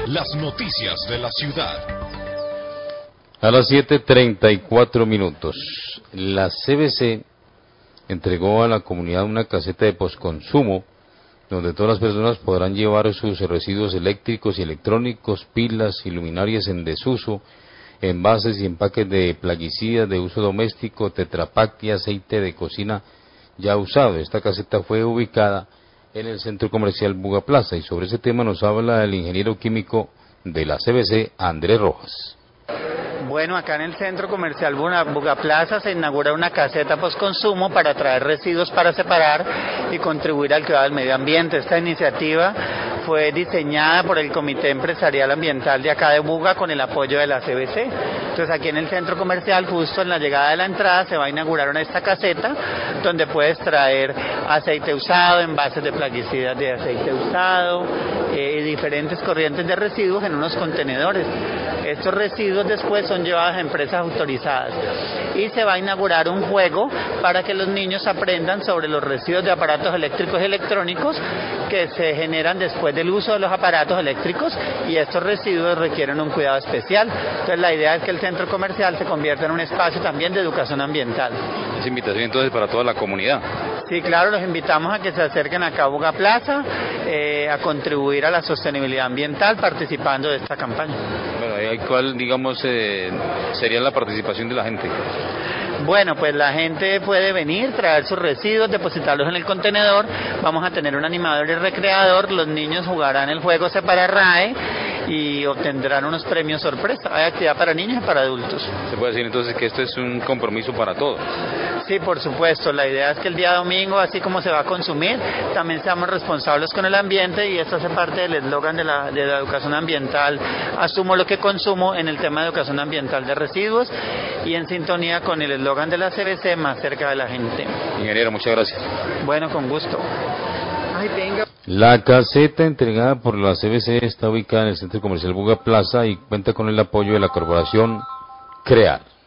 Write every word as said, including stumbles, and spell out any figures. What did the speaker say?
las noticias de la ciudad. A las siete treinta y cuatro minutos, la C B C entregó a la comunidad una caseta de postconsumo donde todas las personas podrán llevar sus residuos eléctricos y electrónicos, pilas, y luminarias en desuso, envases y empaques de plaguicidas de uso doméstico, tetrapack y aceite de cocina ya usado. Esta caseta fue ubicada en el centro comercial Buga Plaza, y sobre ese tema nos habla el ingeniero químico de la C B C, Andrés Rojas. Bueno, acá en el centro comercial Buga Plaza se inaugura una caseta postconsumo para traer residuos para separar y contribuir al cuidado del medio ambiente. Esta iniciativa fue diseñada por el Comité Empresarial Ambiental de acá de Buga con el apoyo de la C B C. Entonces aquí en el centro comercial, justo en la llegada de la entrada, se va a inaugurar una esta caseta donde puedes traer aceite usado, envases de plaguicidas de aceite usado, eh, diferentes corrientes de residuos en unos contenedores. Estos residuos después son llevados a empresas autorizadas y se va a inaugurar un juego para que los niños aprendan sobre los residuos de aparatos eléctricos y electrónicos que se generan después del uso de los aparatos eléctricos, y estos residuos requieren un cuidado especial. Entonces la idea es que el centro comercial se convierta en un espacio también de educación ambiental. Es invitación entonces para toda la comunidad. Sí, claro, los invitamos a que se acerquen acá a Buga Plaza eh, a contribuir a la sostenibilidad ambiental participando de esta campaña. Bueno, ¿cuál, digamos, eh, sería la participación de la gente? Bueno, pues la gente puede venir, traer sus residuos, depositarlos en el contenedor. Vamos a tener un animador y recreador. Los niños jugarán el juego Separa RAE y obtendrán unos premios sorpresa. Hay actividad para niños y para adultos. ¿Se puede decir entonces que esto es un compromiso para todos? Sí, por supuesto. La idea es que el día domingo, así como se va a consumir, también seamos responsables con el ambiente, y esto hace parte del eslogan de la, de la educación ambiental. Asumo lo que consumo, en el tema de educación ambiental de residuos, y en sintonía con el eslogan de la C B C, más cerca de la gente. Ingeniero, muchas gracias. Bueno, con gusto. Ay, venga. La caseta entregada por la C B C está ubicada en el centro comercial Buga Plaza y cuenta con el apoyo de la corporación CREAR.